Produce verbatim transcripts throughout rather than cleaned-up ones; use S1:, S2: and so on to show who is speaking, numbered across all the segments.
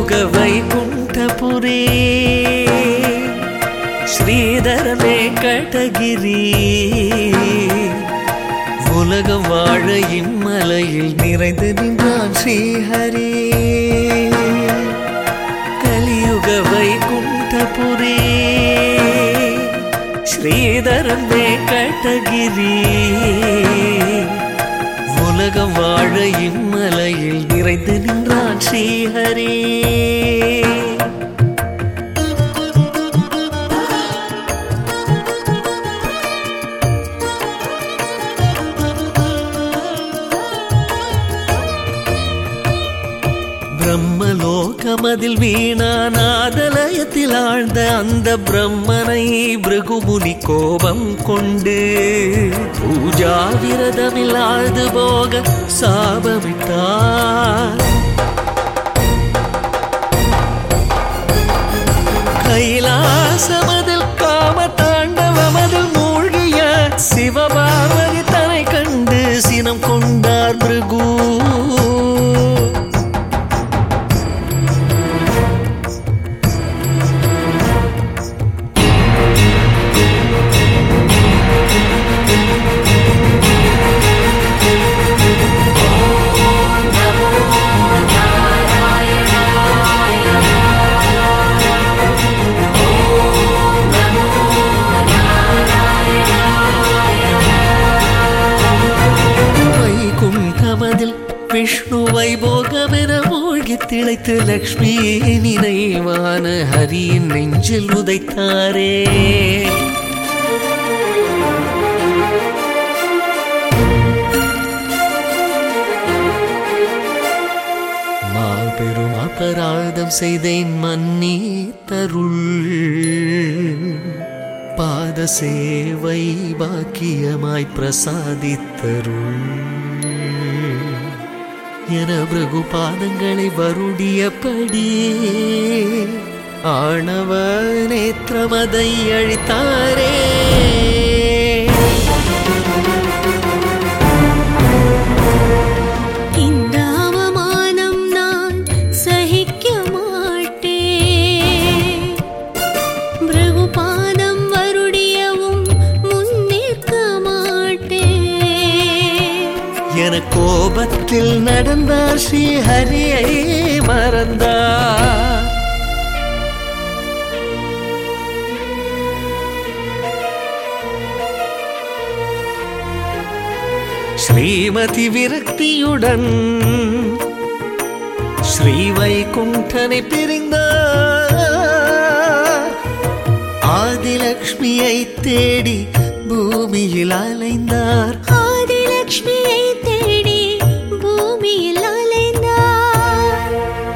S1: கலியுக வைகுண்டபுரே ஸ்ரீதரனே கடகிரி உலகம் வாழ இம்மலையில் நிறைந்து நின்றான் ஸ்ரீஹரி. கலியுக வைகுண்டபுரே ஸ்ரீதரனே கடகிரி உலகம் வாழ இம்மலையில் நிறைந்து நின்றான் ஸ்ரீஹரி. பிரம்மலோகமதில் வீணாநாதலயத்தில் ஆழ்ந்த அந்த பிரம்மனை பிருகுமுனி கோபம் கொண்டு பூஜா விரதமில்லாது போக சாபமிட்டார். கைலாசமதில் காம தாண்டவமதில் மூழ்கிய சிவபார்வதி தன்னை கண்டு சினம் கொண்டார் பிருகு. விஷ்ணு வைபோகமென மூழ்கி திளைத்து லக்ஷ்மி நினைவான ஹரியின் நெஞ்சில் உதைத்தாரே. மாபெரும் அபராதம் செய்தேன் மன்னி தருள், பாத சேவை பாக்கியமாய் பிரசாதித்தருள் என பிருகு பாதங்களை வருடியபடி ஆணவ நேத்திரமதை அழித்தாரே.
S2: இந்த அவமானம் நான் சகிக்க மாட்டேன். பிருகு பாதம் வருடியவும் முன்னிற்க மாட்டேன்
S1: என கோபத்தில் நடந்தார் ஸ்ரீஹரியை மறந்தார். ஸ்ரீமதி விரக்தியுடன் ஸ்ரீ வைகுண்டனை பிரிந்தார். ஆதிலக்ஷ்மியை தேடி பூமியில் அலைந்தார்.
S2: ஆதிலக்ஷ்மியை தேடி பூமியில் அலைந்தார்.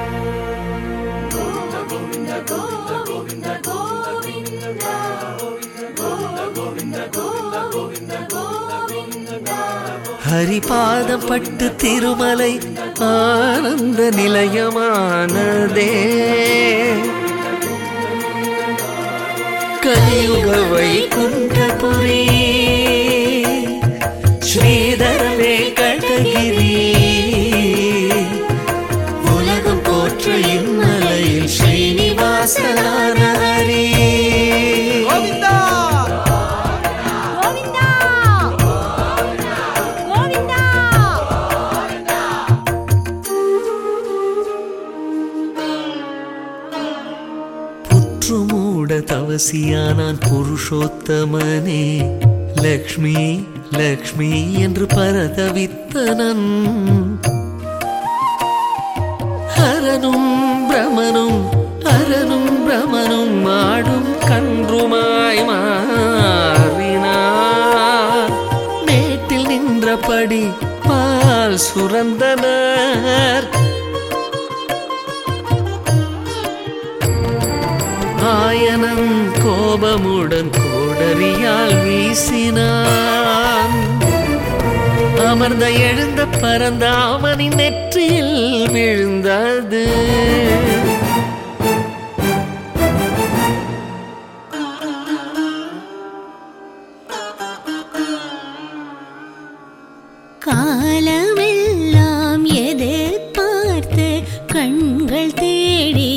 S1: ஹரிபாதம் பட்டு திருமலை ஆனந்த நிலையமானதே. கலியுக வைகுண்டபுரே ஸ்ரீதரனே கடகிரி உலகம் போற்ற இம்மலையில் ஸ்ரீனிவாசனான ஹரி. புற்றுமூட தவசியானான் புருஷோத்தமனே லக்ஷ்மி லக்ஷ்மி என்று பரதவித்தனன். ஹரனும் பிரமனும் ஹரனும் பிரமனும் மாடும் கன்றுமாய் மாறினார். மேட்டில் நின்றபடி பால் சுரந்தனர். ஆயனன் கோபமுடன் கோடரியால் வீசினான். அமர்ந்த எழுந்த பரந்த அவனின் நெற்றியில் விழுந்தது.
S2: காலமெல்லாம் எதிர்பார்த்து கண்கள் தேடி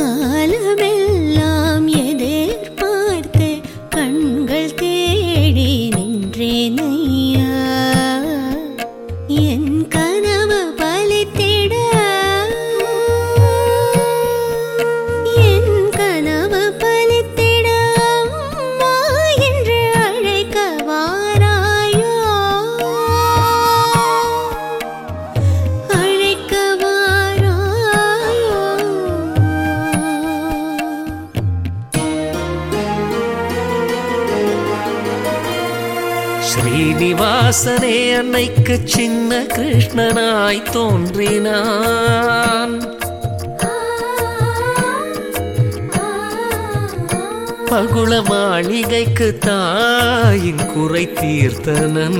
S2: காலமெல்லாம் எதிர்பார்த்து கண்கள் தேடி நின்றேன் ஐயா. என் கனவு பலித்திட என் கனவு பலித்திட அம்மா என்று அழைக்க வாராயோ, அழைக்க வாராயோ.
S1: ஸ்ரீனிவாசனே அன்னைக்கு சின்ன கிருஷ்ணனாய் தோன்றினான். பகுள மாளிகைக்கு தாயின் குறை தீர்த்தனன்.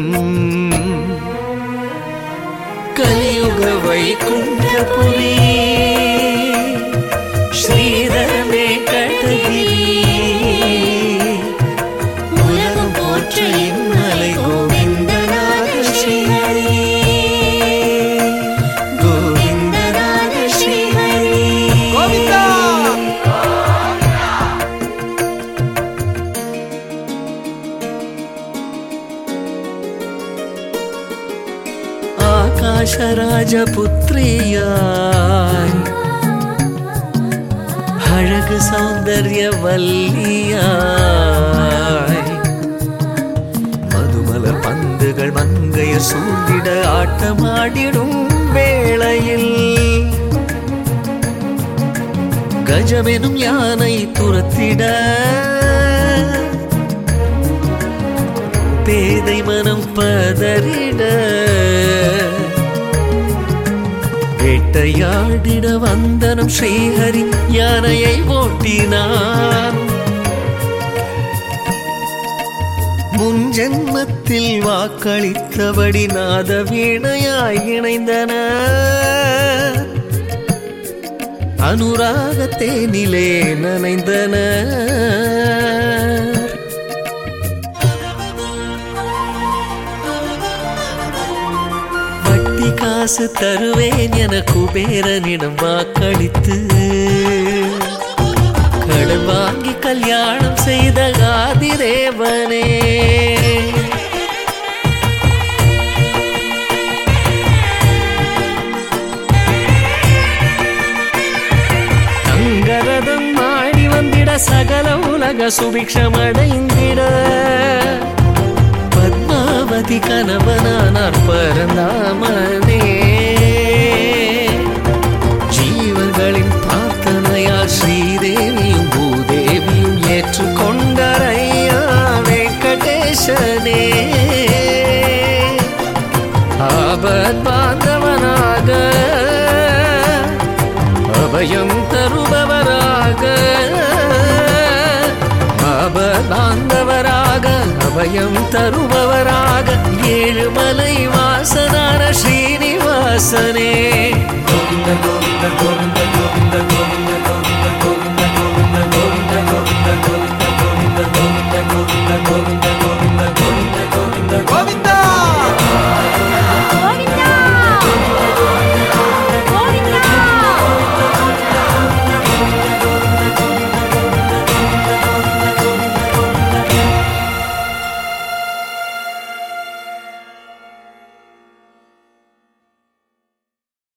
S1: கலியுக வைகுண்டபுரி ஸ்ரீதரமே கட்டகிரி. உலகம் போற்ற இன்னலை கோவிந்தநாத ஸ்ரீஹரி, கோவிந்தநாத ஸ்ரீஹரி கோவிந்தா. ஆகாஷராஜபுத்ரியாய் அழகு சௌந்தர்ய வல்லியாய் மதுமலர் பந்துகள் மங்கையர் சூழ்ந்திட ஆட்டமாடிடும் வேளையில் கஜமெனும் யானை துரத்திட பேதை மனம் பதறிட வேட்டையாடிட வந்தனம் ஸ்ரீஹரி யானையை ஓட்டினான். முன் ஜென்மத்தில் வாக்களித்தபடி நாத வீணையாய் இணைந்தன. அனுராகத்தேனிலே நனைந்தன. வட்டி காசு தருவேன் என குபேரனிடம் வாக்களித்து கடன் வாங்கி கல்யாணம் செய்த ஆதிதேவனே. தங்கரதம் ஆடி வந்திட சகல உலக சுபிக்ஷமடைந்திட பத்மாவதி கணவனானார் பரந்தாமனே. ஜீவர்களின் பிரார்த்தனையால் ஸ்ரீதேவியும் பூதேவியும் ஏற்றுக்கொண்டரையா வெங்கடேசனே. ஆபத் பாந்தவனாக அபயம் தருபவராக, ஆபதாந்தவராக அபயம் தருபவராக ஏழுமலை வாசனான ஸ்ரீனிவாசனே. கோவிந்த கோவிந்த கோவிந்த